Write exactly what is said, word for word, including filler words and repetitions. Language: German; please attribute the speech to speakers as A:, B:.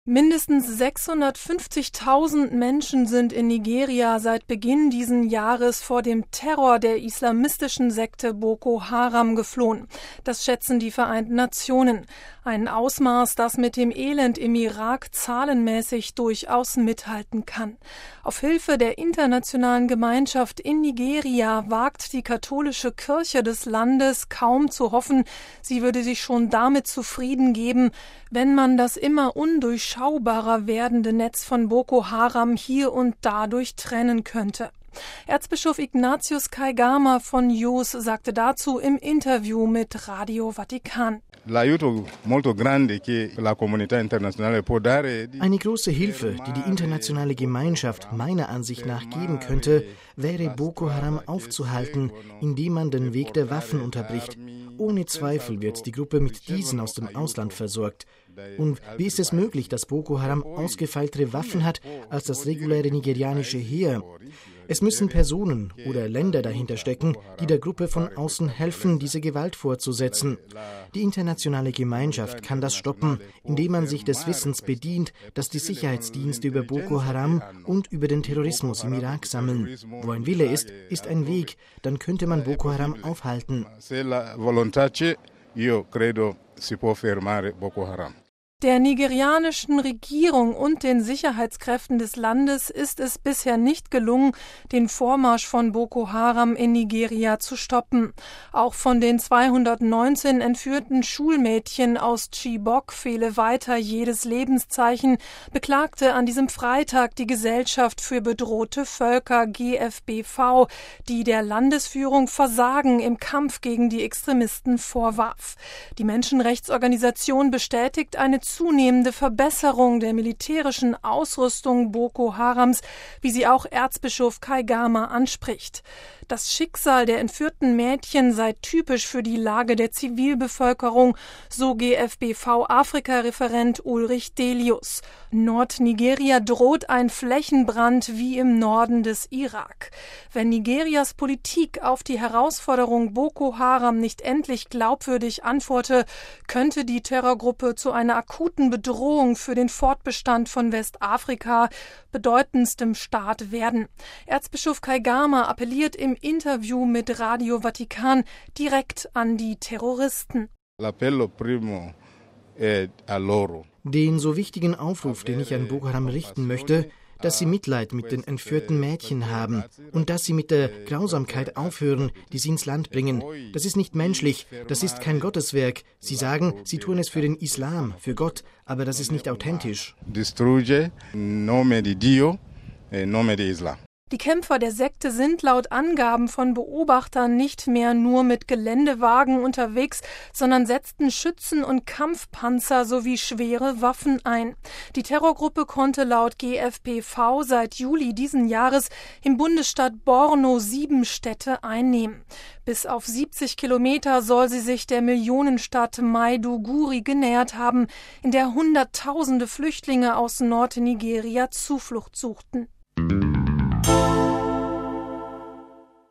A: Mindestens sechshundertfünfzigtausend Menschen sind in Nigeria seit Beginn diesen Jahres vor dem Terror der islamistischen Sekte Boko Haram geflohen. Das schätzen die Vereinten Nationen. Ein Ausmaß, das mit dem Elend im Irak zahlenmäßig durchaus mithalten kann. Auf Hilfe der internationalen Gemeinschaft in Nigeria wagt die katholische Kirche des Landes kaum zu hoffen, sie würde sich schon damit zufrieden geben, wenn man das immer undurchschaubarer werdende Netz von Boko Haram hier und da durchtrennen könnte. Erzbischof Ignatius Kaigama von Jos sagte dazu im Interview mit Radio Vatikan.
B: Eine große Hilfe, die die internationale Gemeinschaft meiner Ansicht nach geben könnte, wäre Boko Haram aufzuhalten, indem man den Weg der Waffen unterbricht. Ohne Zweifel wird die Gruppe mit diesen aus dem Ausland versorgt. Und wie ist es möglich, dass Boko Haram ausgefeiltere Waffen hat als das reguläre nigerianische Heer? Es müssen Personen oder Länder dahinter stecken, die der Gruppe von außen helfen, diese Gewalt fortzusetzen. Die internationale Gemeinschaft kann das stoppen, indem man sich des Wissens bedient, das die Sicherheitsdienste über Boko Haram und über den Terrorismus im Irak sammeln. Wo ein Wille ist, ist ein Weg, dann könnte man Boko Haram aufhalten.
A: Der nigerianischen Regierung und den Sicherheitskräften des Landes ist es bisher nicht gelungen, den Vormarsch von Boko Haram in Nigeria zu stoppen. Auch von den zweihundertneunzehn entführten Schulmädchen aus Chibok fehle weiter jedes Lebenszeichen, beklagte an diesem Freitag die Gesellschaft für bedrohte Völker G F B V, die der Landesführung Versagen im Kampf gegen die Extremisten vorwarf. Die Menschenrechtsorganisation bestätigt eine zunehmende Verbesserung der militärischen Ausrüstung Boko Harams, wie sie auch Erzbischof Kaigama anspricht. Das Schicksal der entführten Mädchen sei typisch für die Lage der Zivilbevölkerung, so G F B V-Afrika-Referent Ulrich Delius. Nordnigeria droht ein Flächenbrand wie im Norden des Irak. Wenn Nigerias Politik auf die Herausforderung Boko Haram nicht endlich glaubwürdig antworte, könnte die Terrorgruppe zu einer akuten Bedrohung für den Fortbestand von Westafrika, bedeutendstem Staat, werden. Erzbischof Kaigama appelliert im Interview mit Radio Vatikan direkt an die Terroristen.
B: Den so wichtigen Aufruf, den ich an Boko Haram richten möchte, dass sie Mitleid mit den entführten Mädchen haben und dass sie mit der Grausamkeit aufhören, die sie ins Land bringen. Das ist nicht menschlich, das ist kein Gotteswerk. Sie sagen, sie tun es für den Islam, für Gott, aber das ist nicht authentisch.
A: Die Kämpfer der Sekte sind laut Angaben von Beobachtern nicht mehr nur mit Geländewagen unterwegs, sondern setzten Schützen und Kampfpanzer sowie schwere Waffen ein. Die Terrorgruppe konnte laut G F B V seit Juli diesen Jahres im Bundesstaat Borno sieben Städte einnehmen. Bis auf siebzig Kilometer soll sie sich der Millionenstadt Maiduguri genähert haben, in der Hunderttausende Flüchtlinge aus Nordnigeria Zuflucht suchten.